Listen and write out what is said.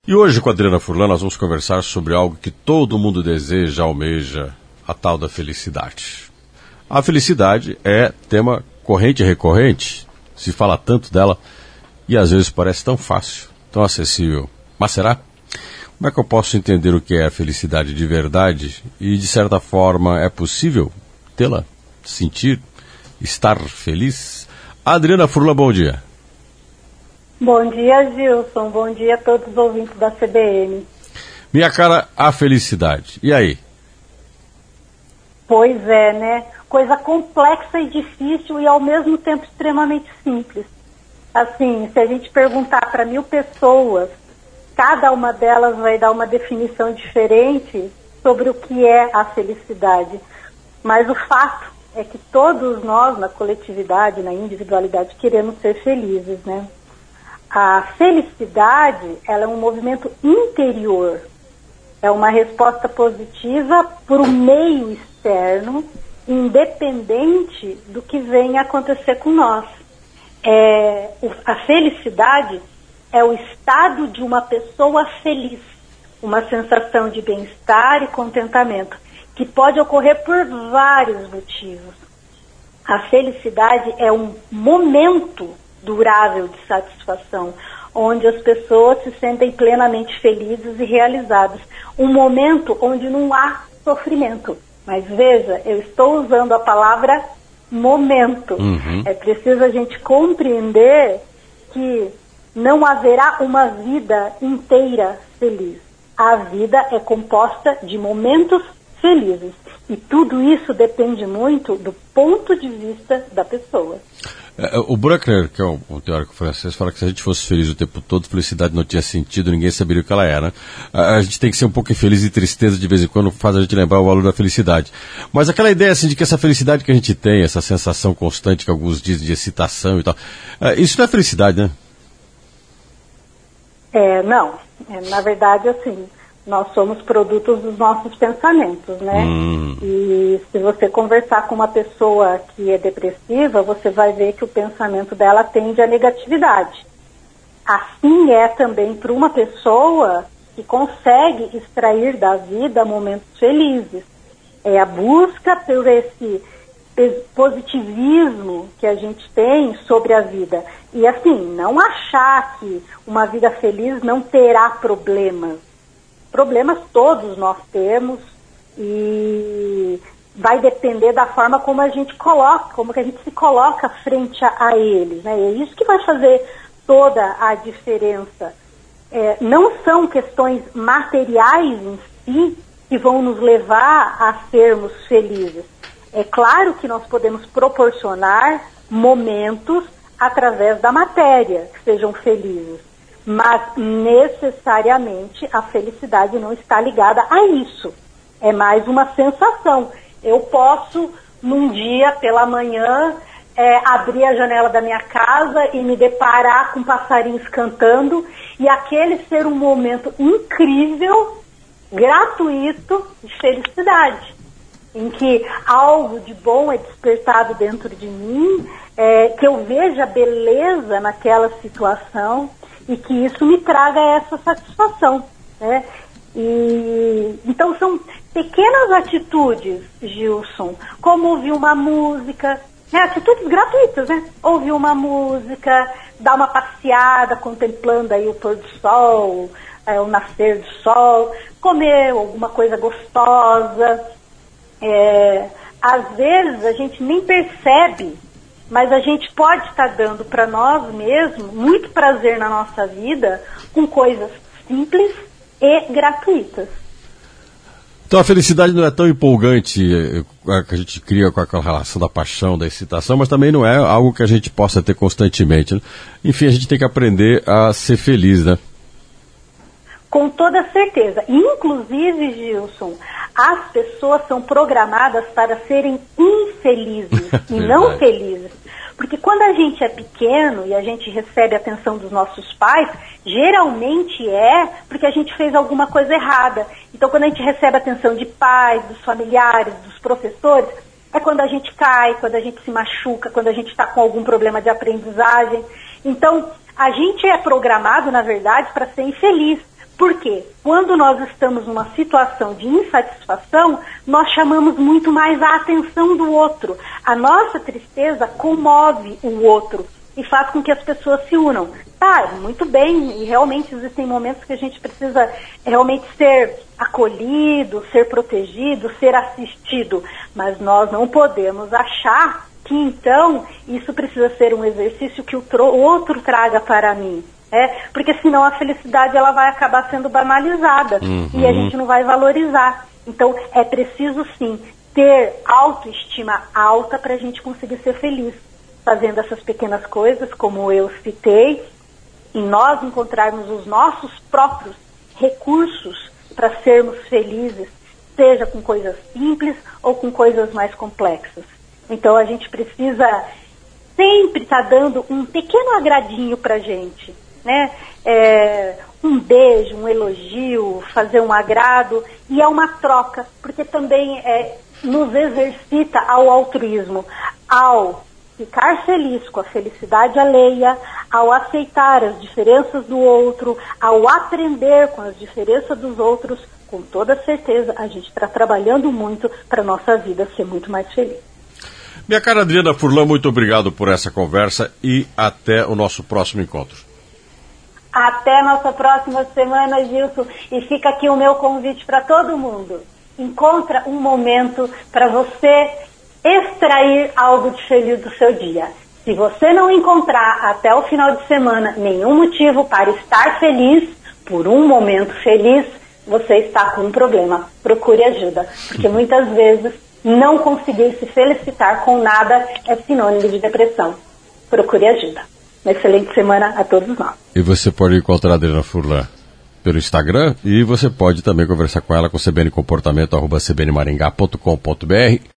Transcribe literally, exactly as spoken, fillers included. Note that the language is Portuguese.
E hoje, com a Adriana Furlan, nós vamos conversar sobre algo que todo mundo deseja, almeja, a tal da felicidade. A felicidade é tema corrente e recorrente, se fala tanto dela, e às vezes parece tão fácil, tão acessível. Mas será? Como é que eu posso entender o que é a felicidade de verdade e, de certa forma, é possível tê-la, sentir, estar feliz? Adriana Furlan, bom dia. Bom dia, Gilson. Bom dia a todos os ouvintes da C B N. Minha cara, a felicidade. E aí? Pois é, né? Coisa complexa e difícil e ao mesmo tempo extremamente simples. Assim, se a gente perguntar para mil pessoas, cada uma delas vai dar uma definição diferente sobre o que é a felicidade. Mas o fato é que todos nós, na coletividade, na individualidade, queremos ser felizes, né? A felicidade, ela é um movimento interior, é uma resposta positiva por um meio externo, independente do que venha acontecer com nós. É, a felicidade é o estado de uma pessoa feliz, uma sensação de bem-estar e contentamento, que pode ocorrer por vários motivos. A felicidade é um momento durável de satisfação, onde as pessoas se sentem plenamente felizes e realizadas. Um momento onde não há sofrimento. Mas veja, eu estou usando a palavra momento. Uhum. É preciso a gente compreender que não haverá uma vida inteira feliz. A vida é composta de momentos felizes. E tudo isso depende muito do ponto de vista da pessoa. O Bruckner, que é um, um teórico francês, fala que se a gente fosse feliz o tempo todo, felicidade não tinha sentido, ninguém saberia o que ela era. A, a gente tem que ser um pouco infeliz e tristeza de vez em quando faz a gente lembrar o valor da felicidade. Mas aquela ideia assim, de que essa felicidade que a gente tem, essa sensação constante que alguns dizem de excitação e tal, isso não é felicidade, né? É, não. É, na verdade, assim, nós somos produtos dos nossos pensamentos, né? Hum. E se você conversar com uma pessoa que é depressiva, você vai ver que o pensamento dela tende à negatividade. Assim é também para uma pessoa que consegue extrair da vida momentos felizes. É a busca por esse positivismo que a gente tem sobre a vida. E assim, não achar que uma vida feliz não terá problemas. Problemas todos nós temos e vai depender da forma como a gente coloca, como que a gente se coloca frente a, a eles, né? E é isso que vai fazer toda a diferença. É, não são questões materiais em si que vão nos levar a sermos felizes. É claro que nós podemos proporcionar momentos através da matéria que sejam felizes. Mas necessariamente a felicidade não está ligada a isso. É mais uma sensação. Eu posso, num dia, pela manhã, é, abrir a janela da minha casa e me deparar com passarinhos cantando, e aquele ser um momento incrível, gratuito, de felicidade, em que algo de bom é despertado dentro de mim, é, que eu veja beleza naquela situação, e que isso me traga essa satisfação, né? E, então são pequenas atitudes, Gilson, como ouvir uma música, né? Atitudes gratuitas, né? Ouvir uma música, dar uma passeada contemplando aí o pôr do sol, é, o nascer do sol, comer alguma coisa gostosa. É, às vezes a gente nem percebe, mas a gente pode estar dando para nós mesmos muito prazer na nossa vida com coisas simples e gratuitas. Então a felicidade não é tão empolgante que a gente cria com aquela relação da paixão, da excitação, mas também não é algo que a gente possa ter constantemente, né? Enfim, a gente tem que aprender a ser feliz, né? Com toda certeza. Inclusive, Gilson, as pessoas são programadas para serem infelizes e não felizes. Porque quando a gente é pequeno e a gente recebe a atenção dos nossos pais, geralmente é porque a gente fez alguma coisa errada. Então, quando a gente recebe a atenção de pais, dos familiares, dos professores, é quando a gente cai, quando a gente se machuca, quando a gente está com algum problema de aprendizagem. Então, a gente é programado, na verdade, para ser infeliz. Por quê? Quando nós estamos numa situação de insatisfação, nós chamamos muito mais a atenção do outro. A nossa tristeza comove o outro e faz com que as pessoas se unam. Tá, muito bem, e realmente existem momentos que a gente precisa realmente ser acolhido, ser protegido, ser assistido, mas nós não podemos achar que então isso precisa ser um exercício que o tro- outro traga para mim. É, porque senão a felicidade ela vai acabar sendo banalizada uhum. e a gente não vai valorizar. Então é preciso sim ter autoestima alta para a gente conseguir ser feliz, fazendo essas pequenas coisas como eu citei, e nós encontrarmos os nossos próprios recursos para sermos felizes, seja com coisas simples ou com coisas mais complexas. Então a gente precisa sempre estar tá dando um pequeno agradinho para a gente. Né? É, um beijo, um elogio, fazer um agrado, e é uma troca, porque também é, nos exercita ao altruísmo, ao ficar feliz com a felicidade alheia, ao aceitar as diferenças do outro, ao aprender com as diferenças dos outros, com toda certeza a gente está trabalhando muito para a nossa vida ser muito mais feliz. Minha cara Adriana Furlan, muito obrigado por essa conversa e até o nosso próximo encontro. Até nossa próxima semana, Gilson. E fica aqui o meu convite para todo mundo. Encontra um momento para você extrair algo de feliz do seu dia. Se você não encontrar até o final de semana nenhum motivo para estar feliz, por um momento feliz, você está com um problema. Procure ajuda. Porque muitas vezes não conseguir se felicitar com nada é sinônimo de depressão. Procure ajuda. Uma excelente semana a todos nós. E você pode encontrar a Adriana Furlan pelo Instagram e você pode também conversar com ela com cbncomportamento arroba cbnmaringá ponto com ponto br.